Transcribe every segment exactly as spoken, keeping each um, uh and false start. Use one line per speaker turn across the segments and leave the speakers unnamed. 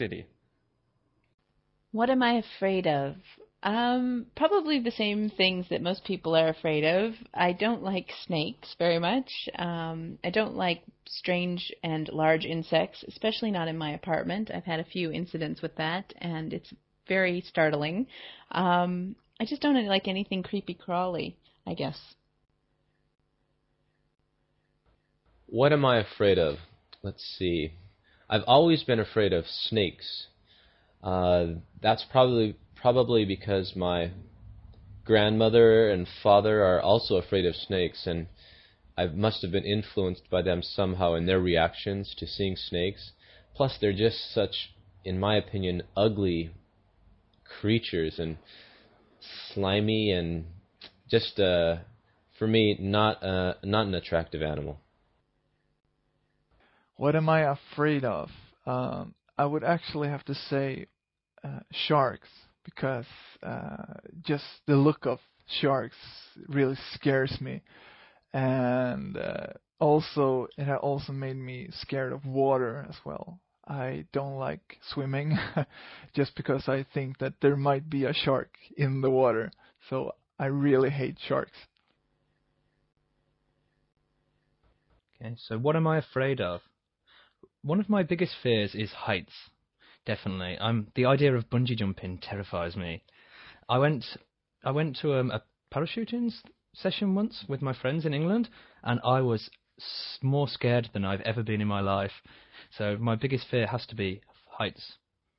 City.
What am I afraid of? Um, probably the same things that most people are afraid of. I don't like snakes very much. Um, I don't like strange and large insects, especially not in my apartment. I've had a few incidents with that, and it's very startling. Um, I just don't like anything creepy crawly, I guess.
What am I afraid of? Let's see. I've always been afraid of snakes. Uh, that's probably probably because my grandmother and father are also afraid of snakes, and I must have been influenced by them somehow in their reactions to seeing snakes. Plus, they're just such, in my opinion, ugly creatures and slimy and just, uh, for me, not uh, not an attractive animal.
What am I afraid of? Um, I would actually have to say uh, sharks because uh, just the look of sharks really scares me, and uh, also it had also made me scared of water as well. I don't like swimming just because I think that there might be a shark in the water. So I really hate sharks.
Okay, so what am I afraid of? One of my biggest fears is heights. Definitely. I'm the idea of bungee jumping terrifies me. I went I went to um, a parachuting s- session once with my friends in England, and I was s- more scared than I've ever been in my life. So my biggest fear has to be heights.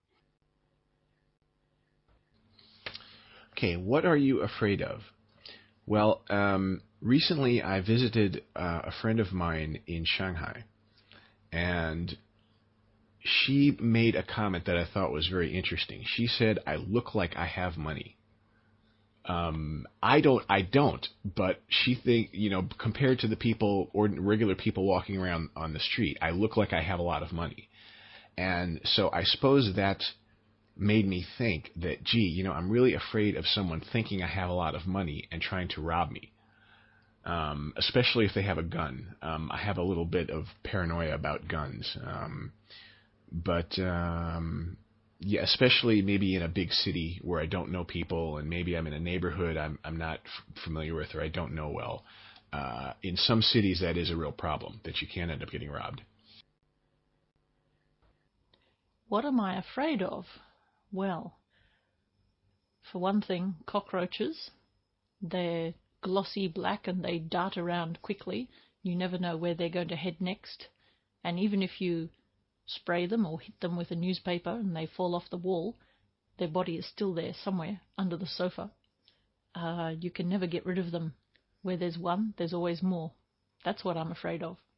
Okay, what are you afraid of? Well, um, recently I visited uh, a friend of mine in Shanghai, and she made a comment that I thought was very interesting. She said, "I look like I have money." Um, I don't, I don't, but she think, you know, compared to the people or regular people walking around on the street, I look like I have a lot of money. And so I suppose that made me think that, gee, you know, I'm really afraid of someone thinking I have a lot of money and trying to rob me. Um, especially if they have a gun. Um, I have a little bit of paranoia about guns. Um, but, um, yeah, especially maybe in a big city where I don't know people, and maybe I'm in a neighborhood I'm I'm not f- familiar with or I don't know well. Uh, in some cities, that is a real problem that you can end up getting robbed.
What am I afraid of? Well, for one thing, cockroaches. They're glossy black and they dart around quickly. You never know where they're going to head next. And even if you spray them or hit them with a newspaper and they fall off the wall, their body is still there somewhere under the sofa. Uh, you can never get rid of them. Where there's one, there's always more. That's what I'm afraid of.